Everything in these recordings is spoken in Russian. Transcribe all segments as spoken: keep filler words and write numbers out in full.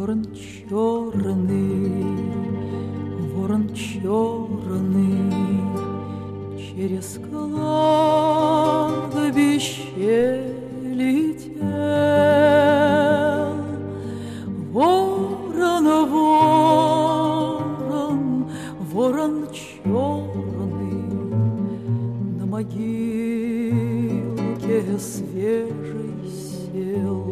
Ворон черный, ворон черный, через кладбище летел. Ворон, ворон, ворон черный, на могилке свежей сел.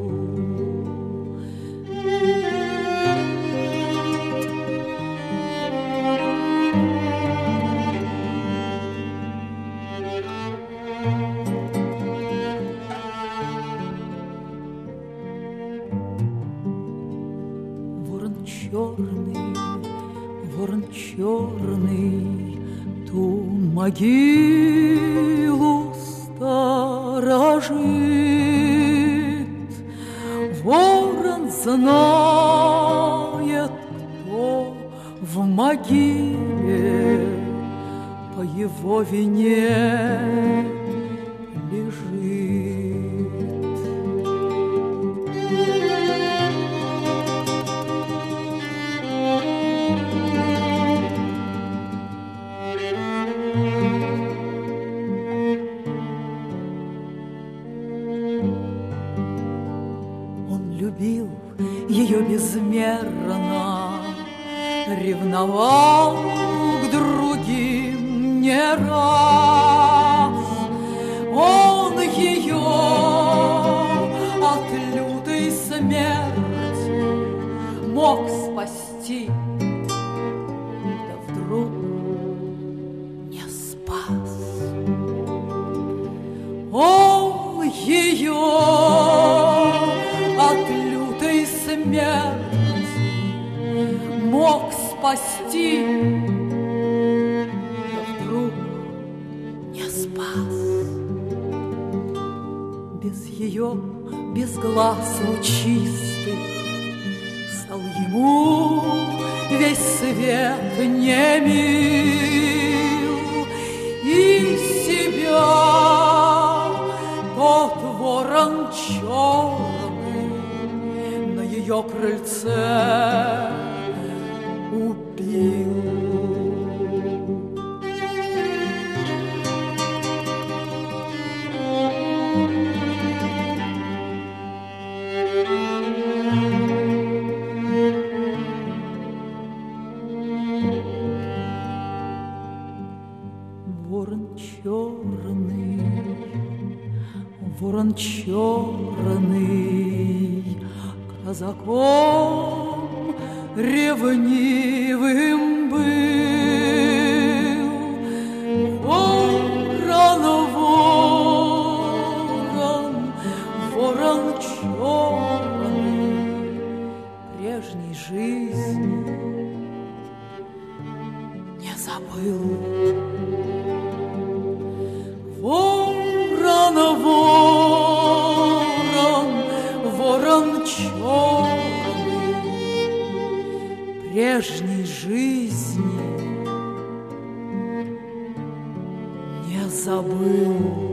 Черный, ворон черный, ту могилу сторожит. Ворон знает, кто в могиле по его вине лежит. Любил ее безмерно, ревновал к другим не раз. Он ее от лютой смерти мог спасти, да вдруг не спас. Он ее от лютой смерти мог спасти, да вдруг не спас. Без ее, без глаз лучистых стал ему весь свет не мил, и себя тот ворон черный на ее крыльце убил. Ворон черный, ворон черный, казаком ревнивым был. Ворон, ворон, ворон черный, прежней жизни не забыл. Ворон, ворон, ворон черный, прежней жизни не забыл.